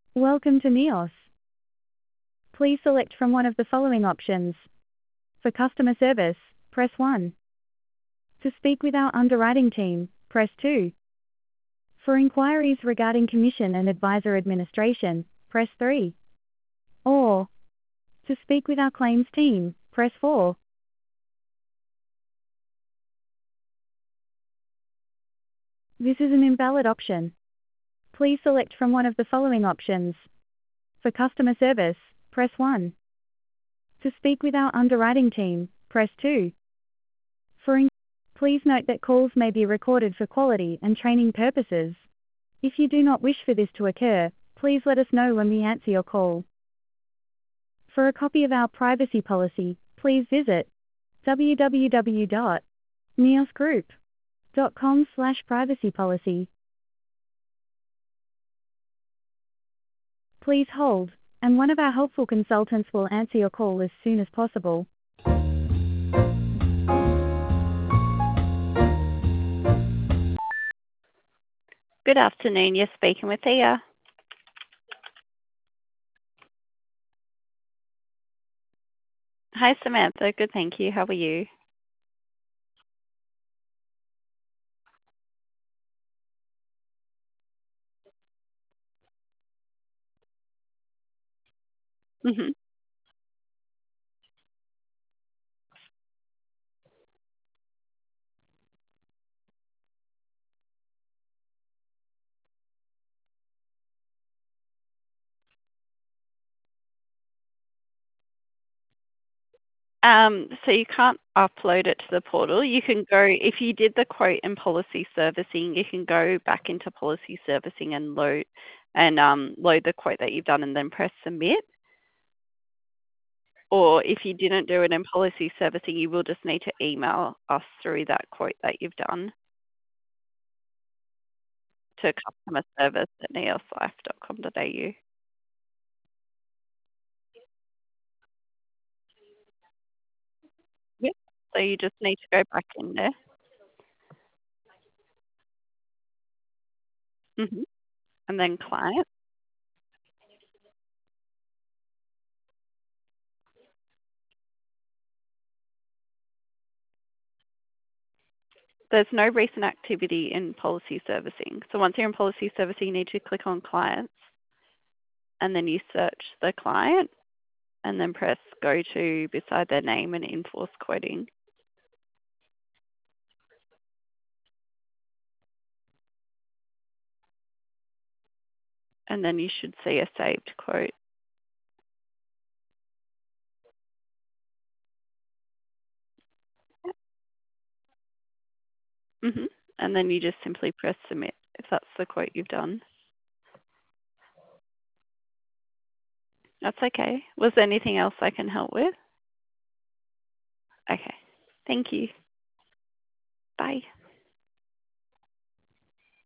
Welcome to NEOS. Please select from one of the following options. For customer service, press 1. To speak with our underwriting team, press 2. For inquiries regarding commission and advisor administration, press 3. Or, to speak with our claims team, press 4. This is an invalid option. Please select from one of the following options. For customer service, press 1. To speak with our underwriting team, press 2. Please note that calls may be recorded for quality and training purposes. If you do not wish for this to occur, please let us know when we answer your call. For a copy of our privacy policy, please visit www.neosgroup.com/privacypolicy. Please hold, and one of our helpful consultants will answer your call as soon as possible. Good afternoon, you're speaking with Thea. Hi Samantha, good thank you, how are you? Mhm. So you can't upload it to the portal. You can go, if you did the quote in policy servicing, you can go back into policy servicing and load the quote that you've done and then press submit. Or if you didn't do it in policy servicing, you will just need to email us through that quote that you've done to customerservice@neoslife.com.au. Yep. So you just need to go back in there. Mhm. And then client. There's no recent activity in policy servicing. So once you're in policy servicing, you need to click on clients and then you search the client and then press go to beside their name and enforce quoting. And then you should see a saved quote. Mhm. And then you just simply press submit if that's the quote you've done. That's okay. Was there anything else I can help with? Okay. Thank you. Bye.